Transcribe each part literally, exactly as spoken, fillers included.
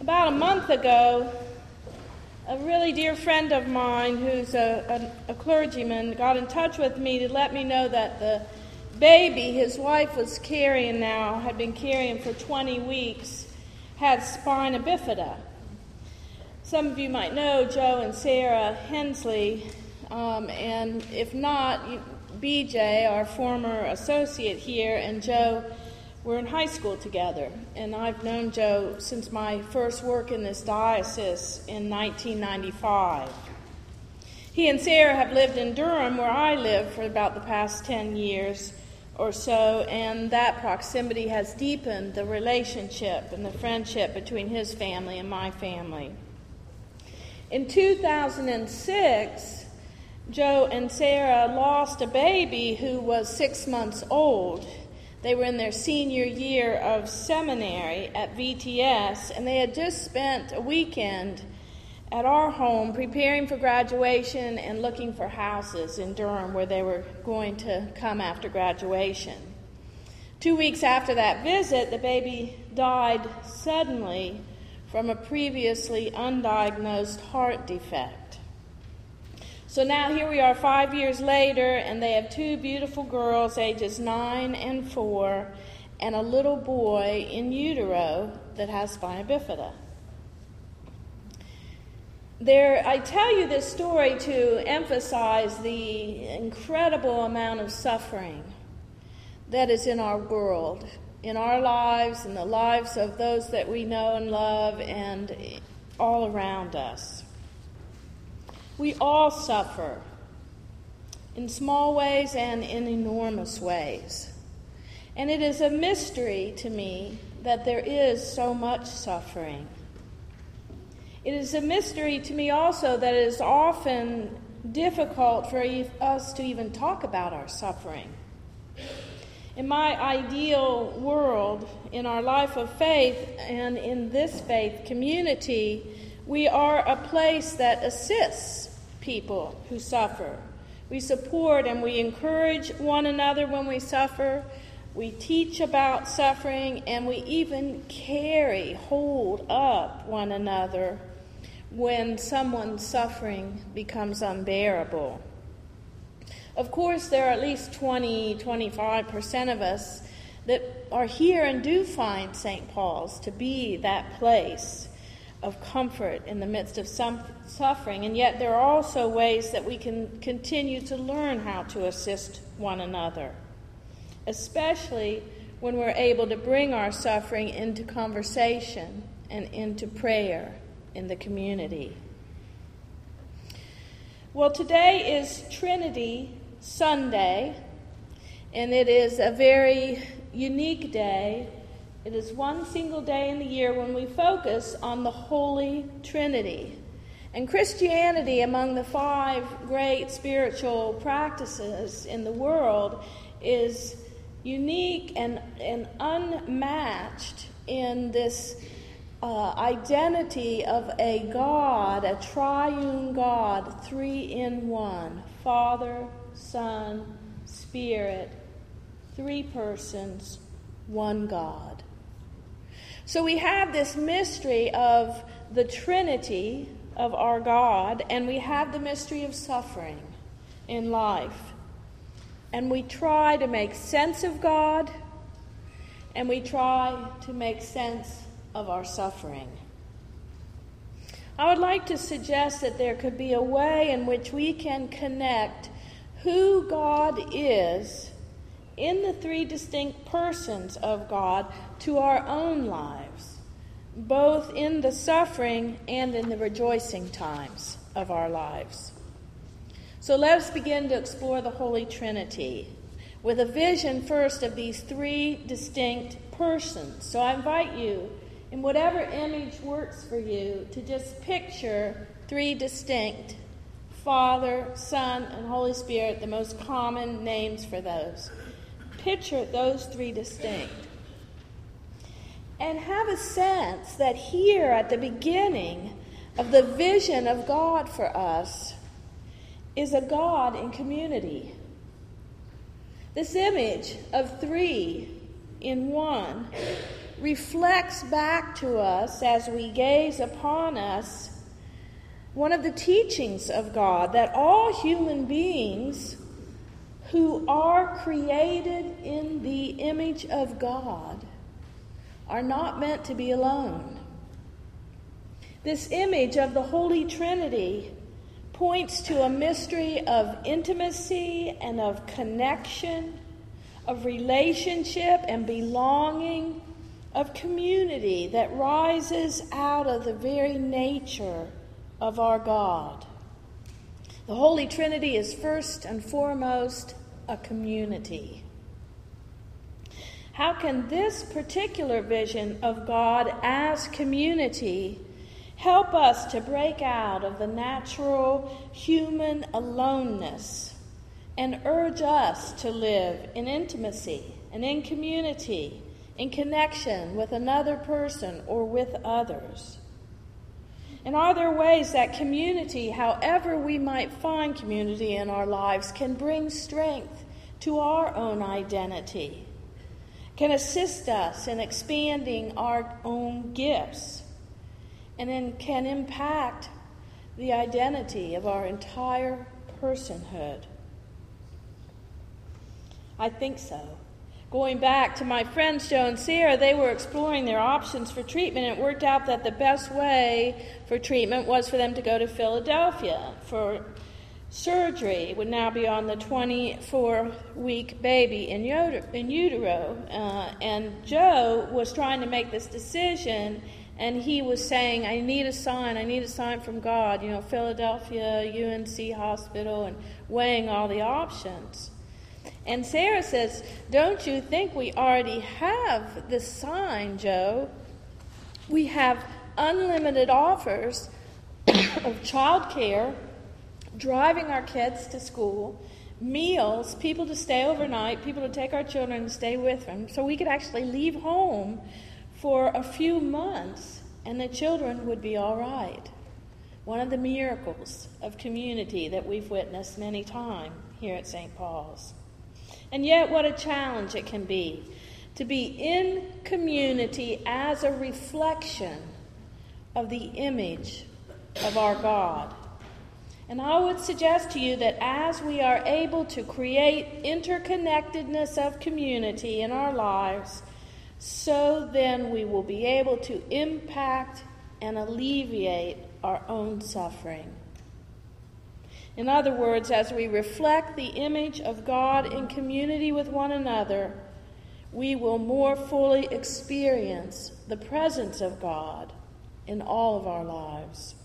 About a month ago, a really dear friend of mine who's a, a, a clergyman got in touch with me to let me know that the baby his wife was carrying now, had been carrying for twenty weeks, had spina bifida. Some of you might know Joe and Sarah Hensley, um, and if not, B J, our former associate here, and Joe were in high school together. And I've known Joe since my first work in this diocese in nineteen ninety-five. He and Sarah have lived in Durham, where I live, for about the past ten years or so, and that proximity has deepened the relationship and the friendship between his family and my family. In two thousand six, Joe and Sarah lost a baby who was six months old. They were in their senior year of seminary at V T S, and they had just spent a weekend at our home preparing for graduation and looking for houses in Durham where they were going to come after graduation. Two weeks after that visit, the baby died suddenly from a previously undiagnosed heart defect. So now here we are five years later, and they have two beautiful girls, ages nine and four, and a little boy in utero that has spina bifida. There, I tell you this story to emphasize the incredible amount of suffering that is in our world, in our lives, in the lives of those that we know and love, and all around us. We all suffer in small ways and in enormous ways. And it is a mystery to me that there is so much suffering. It is a mystery to me also that it is often difficult for us to even talk about our suffering. In my ideal world, in our life of faith and in this faith community, we are a place that assists people who suffer. We support and we encourage one another when we suffer. We teach about suffering, and we even carry, hold up one another when someone's suffering becomes unbearable. Of course, there are at least twenty, twenty-five percent of us that are here and do find Saint Paul's to be that place of comfort in the midst of some suffering, and yet there are also ways that we can continue to learn how to assist one another, especially when we're able to bring our suffering into conversation and into prayer in the community. Well, today is Trinity Sunday, and it is a very unique day. It is one single day in the year when we focus on the Holy Trinity. And Christianity, among the five great spiritual practices in the world, is unique and, and unmatched in this uh, identity of a God, a triune God, three in one, Father, Son, Spirit, three persons, one God. So we have this mystery of the Trinity of our God, and we have the mystery of suffering in life. And we try to make sense of God, and we try to make sense of our suffering. I would like to suggest that there could be a way in which we can connect who God is in the three distinct persons of God to our own lives, both in the suffering and in the rejoicing times of our lives. So let us begin to explore the Holy Trinity with a vision first of these three distinct persons. So I invite you, in whatever image works for you, to just picture three distinct: Father, Son, and Holy Spirit, the most common names for those. Picture those three distinct. And have a sense that here at the beginning of the vision of God for us is a God in community. This image of three in one reflects back to us as we gaze upon us one of the teachings of God, that all human beings who are created in the image of God are not meant to be alone. This image of the Holy Trinity points to a mystery of intimacy and of connection, of relationship and belonging, of community that rises out of the very nature of our God. The Holy Trinity is first and foremost a community. How can this particular vision of God as community help us to break out of the natural human aloneness and urge us to live in intimacy and in community, in connection with another person or with others? And are there ways that community, however we might find community in our lives, can bring strength to our own identity, can assist us in expanding our own gifts, and then can impact the identity of our entire personhood? I think so. Going back to my friends Joe and Sarah, they were exploring their options for treatment, and it worked out that the best way for treatment was for them to go to Philadelphia for surgery. It would now be on the twenty-four-week baby in utero. Uh, and Joe was trying to make this decision, and he was saying, I need a sign, I need a sign from God, you know, Philadelphia, U N C Hospital, and weighing all the options. And Sarah says, don't you think we already have this sign, Joe? We have unlimited offers of child care, driving our kids to school, meals, people to stay overnight, people to take our children and stay with them. So we could actually leave home for a few months and the children would be all right. One of the miracles of community that we've witnessed many times here at Saint Paul's. And yet, what a challenge it can be to be in community as a reflection of the image of our God. And I would suggest to you that as we are able to create interconnectedness of community in our lives, so then we will be able to impact and alleviate our own suffering. In other words, as we reflect the image of God in community with one another, we will more fully experience the presence of God in all of our lives.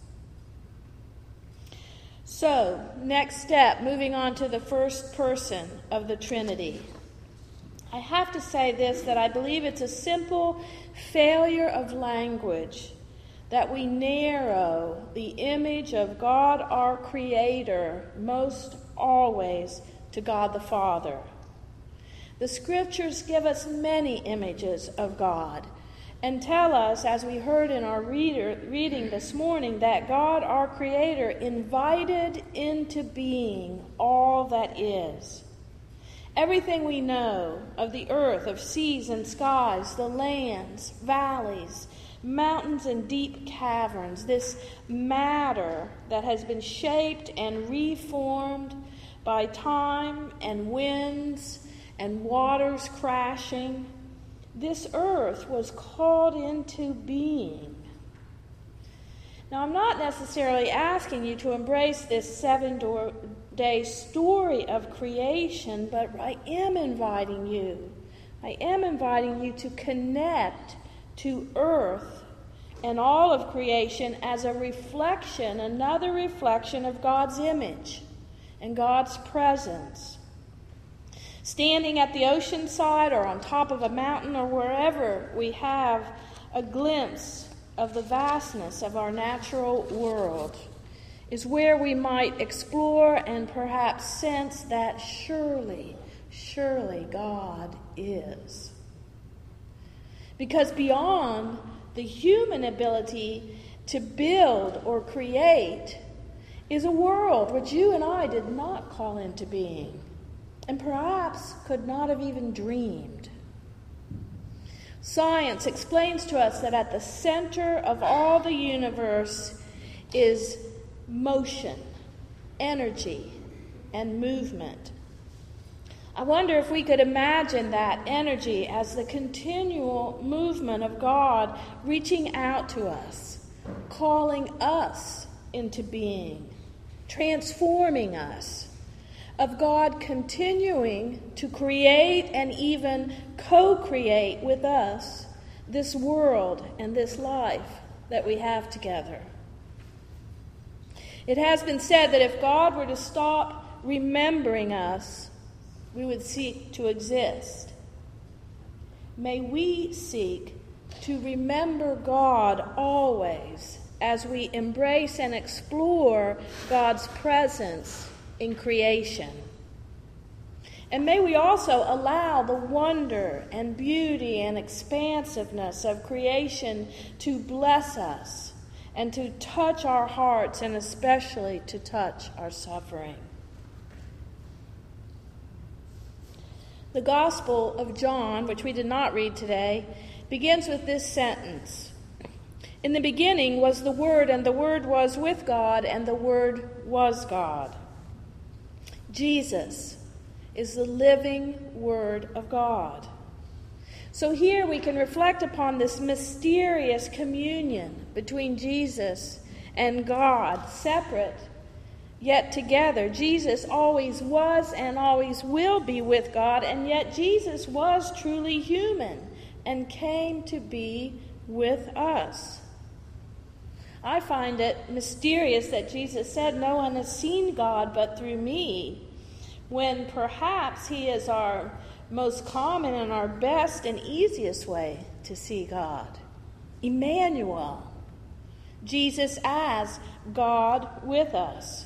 So, next step, moving on to the first person of the Trinity. I have to say this, that I believe it's a simple failure of language that we narrow the image of God our Creator most always to God the Father. The Scriptures give us many images of God and tell us, as we heard in our reader, reading this morning, that God our Creator invited into being all that is. Everything we know of the earth, of seas and skies, the lands, valleys, mountains and deep caverns, this matter that has been shaped and reformed by time and winds and waters crashing, this earth was called into being. Now, I'm not necessarily asking you to embrace this seven-day story of creation, but I am inviting you. I am inviting you to connect to earth and all of creation as a reflection, another reflection of God's image and God's presence. Standing at the ocean side or on top of a mountain or wherever we have a glimpse of the vastness of our natural world is where we might explore and perhaps sense that surely, surely God is. Because beyond the human ability to build or create is a world which you and I did not call into being, and perhaps could not have even dreamed. Science explains to us that at the center of all the universe is motion, energy, and movement. I wonder if we could imagine that energy as the continual movement of God reaching out to us, calling us into being, transforming us, of God continuing to create and even co-create with us this world and this life that we have together. It has been said that if God were to stop remembering us, we would seek to exist. May we seek to remember God always as we embrace and explore God's presence in creation. And may we also allow the wonder and beauty and expansiveness of creation to bless us and to touch our hearts, and especially to touch our suffering. The Gospel of John, which we did not read today, begins with this sentence: "In the beginning was the Word, and the Word was with God, and the Word was God." Jesus is the living Word of God. So here we can reflect upon this mysterious communion between Jesus and God, separate yet together. Jesus always was and always will be with God, and yet Jesus was truly human and came to be with us. I find it mysterious that Jesus said, "No one has seen God but through me," when perhaps he is our most common and our best and easiest way to see God. Emmanuel, Jesus as God with us.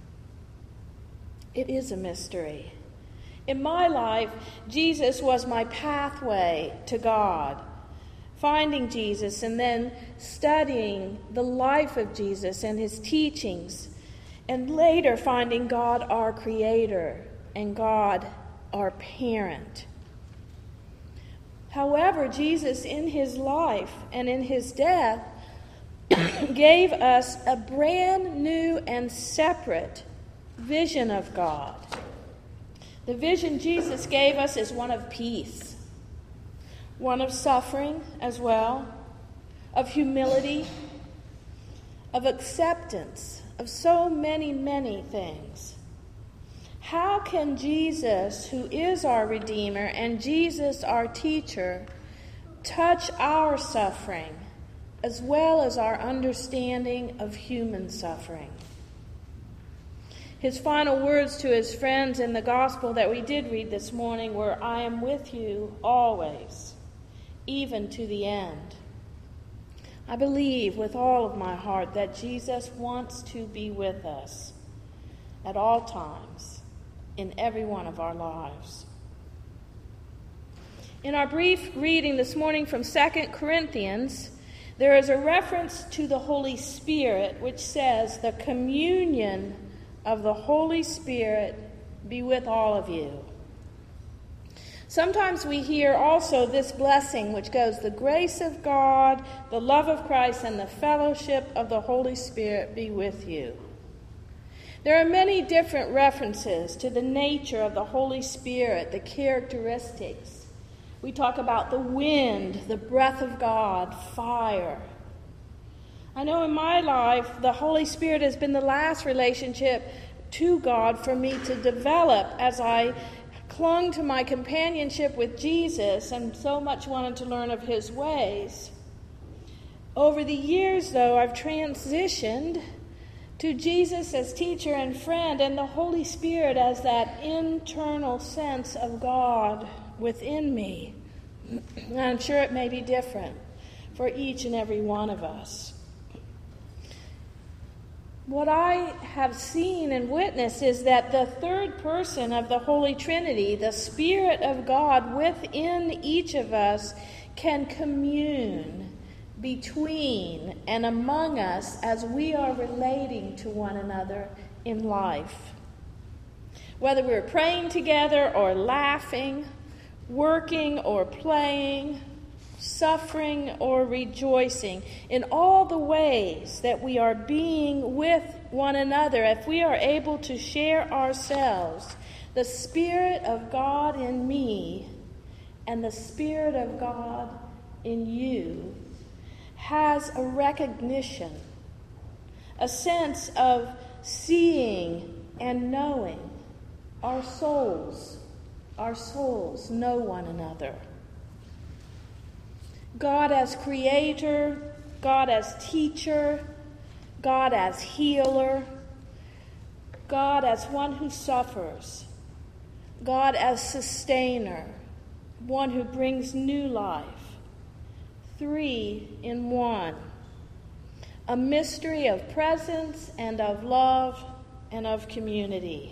It is a mystery. In my life, Jesus was my pathway to God. Finding Jesus and then studying the life of Jesus and his teachings, and later finding God our Creator and God our parent. However, Jesus in his life and in his death gave us a brand new and separate vision of God. The vision Jesus gave us is one of peace, one of suffering as well, of humility, of acceptance, of so many, many things. How can Jesus, who is our Redeemer, and Jesus, our teacher, touch our suffering as well as our understanding of human suffering? His final words to his friends in the gospel that we did read this morning were, "I am with you always, even to the end." I believe with all of my heart that Jesus wants to be with us at all times in every one of our lives. In our brief reading this morning from Second Corinthians, there is a reference to the Holy Spirit, which says, "The communion of the Holy Spirit be with all of you." Sometimes we hear also this blessing which goes, "The grace of God, the love of Christ, and the fellowship of the Holy Spirit be with you." There are many different references to the nature of the Holy Spirit, the characteristics. We talk about the wind, the breath of God, fire. I know in my life, the Holy Spirit has been the last relationship to God for me to develop as I clung to my companionship with Jesus and so much wanted to learn of his ways. Over the years, though, I've transitioned to Jesus as teacher and friend, and the Holy Spirit as that internal sense of God within me. And I'm sure it may be different for each and every one of us. What I have seen and witnessed is that the third person of the Holy Trinity, the Spirit of God within each of us, can commune between and among us as we are relating to one another in life. Whether we're praying together or laughing, working or playing, suffering or rejoicing, in all the ways that we are being with one another, if we are able to share ourselves, the Spirit of God in me and the Spirit of God in you has a recognition, a sense of seeing and knowing. Our souls, our souls know one another. God as creator, God as teacher, God as healer, God as one who suffers, God as sustainer, one who brings new life. Three in one. A mystery of presence and of love and of community.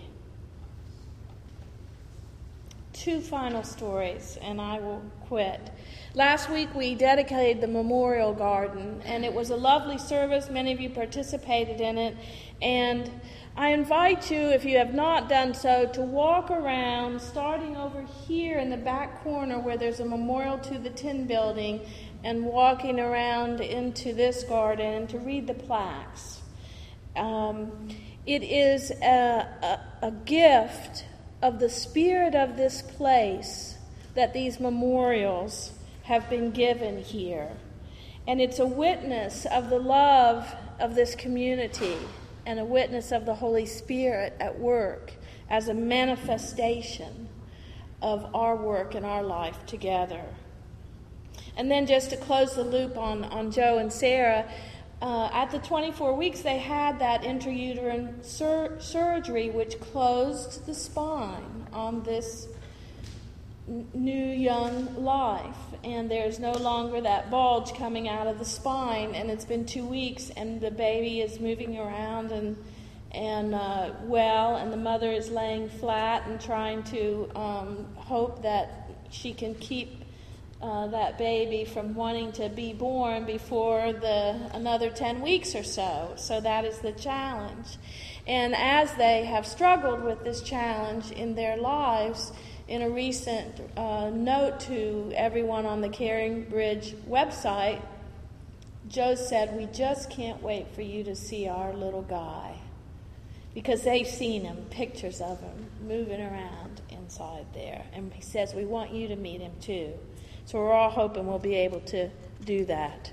Two final stories, and I will quit. Last week we dedicated the Memorial Garden, and it was a lovely service. Many of you participated in it, and I invite you, if you have not done so, to walk around, starting over here in the back corner where there's a memorial to the Tin Building, and walking around into this garden and to read the plaques. Um, it is a, a, a gift of the spirit of this place that these memorials have been given here. And it's a witness of the love of this community and a witness of the Holy Spirit at work as a manifestation of our work and our life together. And then just to close the loop on, on Joe and Sarah, uh, at the twenty-four weeks they had that intrauterine sur- surgery which closed the spine on this n- new young life. And there's no longer that bulge coming out of the spine, and it's been two weeks and the baby is moving around and and uh, well, and the mother is laying flat and trying to um, hope that she can keep Uh, that baby from wanting to be born before the another ten weeks or so. So that is the challenge. And as they have struggled with this challenge in their lives, in a recent uh, note to everyone on the Caring Bridge website, Joe said, "We just can't wait for you to see our little guy." Because they've seen him, pictures of him moving around inside there. And he says, "We want you to meet him too." So we're all hoping we'll be able to do that.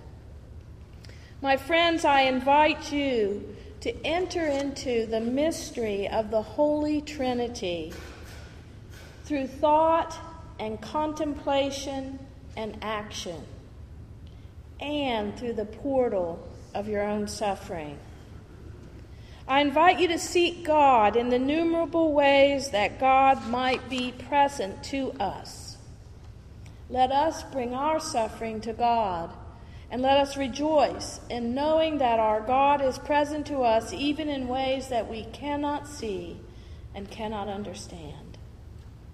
My friends, I invite you to enter into the mystery of the Holy Trinity through thought and contemplation and action, and through the portal of your own suffering. I invite you to seek God in the innumerable ways that God might be present to us. Let us bring our suffering to God, and let us rejoice in knowing that our God is present to us even in ways that we cannot see and cannot understand.